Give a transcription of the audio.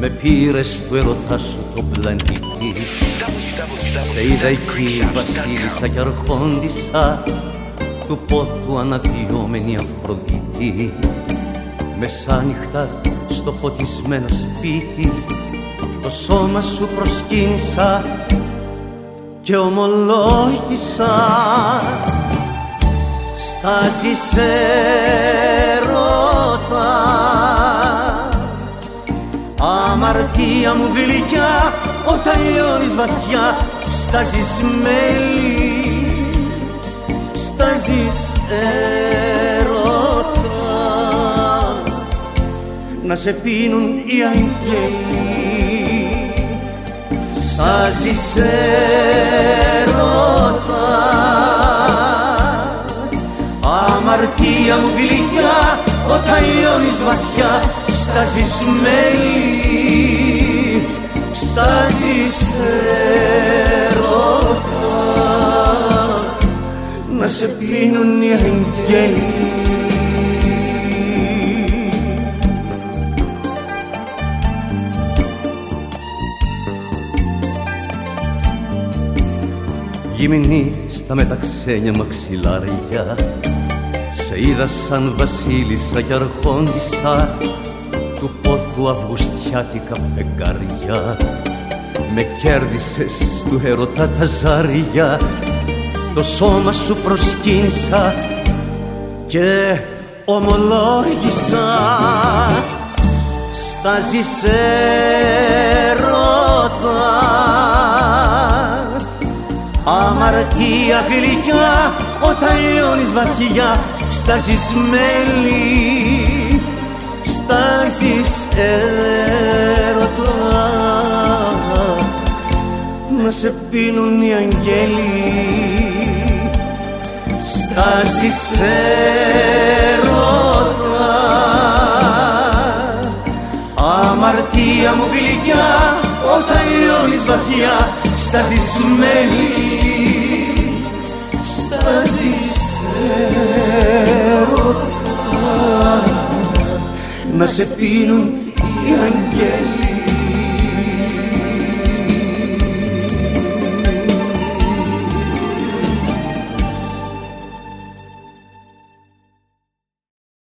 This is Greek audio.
Με πήρες του ερωτά σου το πλανήτη. Σε είδα εκεί βασίλισσα κι αρχόντισσα του πόθου αναδυόμενη Αφροδίτη. Μεσάνυχτα στο φωτισμένο σπίτι το σώμα σου προσκύνησα και ομολόγησα. Στάζεις έρωτα, αμαρτία μου γλυκιά, όταν λιώνεις βαθιά. Στάζεις μέλι, στάζεις έρωτα, να σε πίνουν οι αγγέλοι. Στάζεις έρωτα, αμαρτία μου γλυκιά, όταν λιώνεις βαθιά. Στάζεις μέλι, στάζεις έρωτα, να σε πίνουν οι αγγέλοι. Γυμνή στα μεταξένια μαξιλάρια, σε είδα σαν βασίλισσα κι αρχόντισσα του πόθου αυγουστιάτικα φεγγάρια. Με κέρδισες του ερωτά τα ζάρια, το σώμα σου προσκύνησα και ομολόγησα. Στάζεις έρωτα, αμαρτία γλυκιά, όταν λιώνεις βαθιά. Στάζεις μέλι, στάζεις έρωτα, να σε πίνουν οι αγγέλοι. Στάζεις έρωτα, αμαρτία μου γλυκιά, όταν λιώνεις βαθιά. Στάζεις μέλι, στάζεις έρωτα, να σε πίνουν οι αγγέλοι.